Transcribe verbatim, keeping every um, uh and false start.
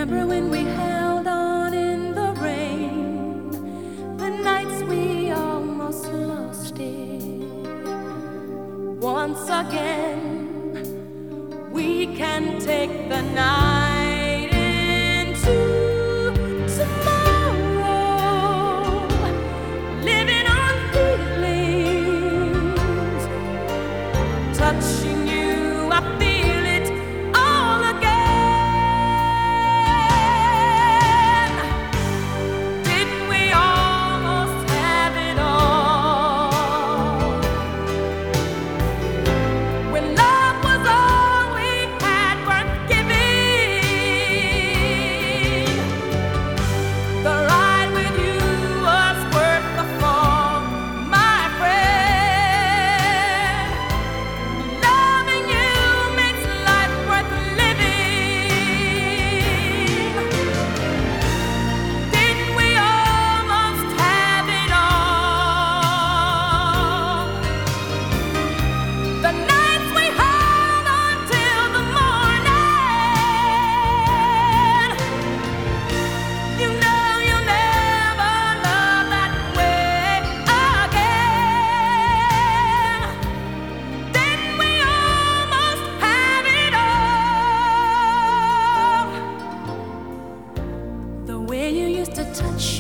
Remember when we held on in the rain, the nights we almost lost it. Once again, we can take the night into tomorrow, living on feelings, touching you, I feel it all again. Didn't we almost have it all? When love was all we had worth giving, the ride with you was worth the fall, my friend. Loving you makes life worth living. Didn't we almost have it all? The nights we held on till the morning. You know you'll never love that way again. Didn't we almost have it all? The way you used to touch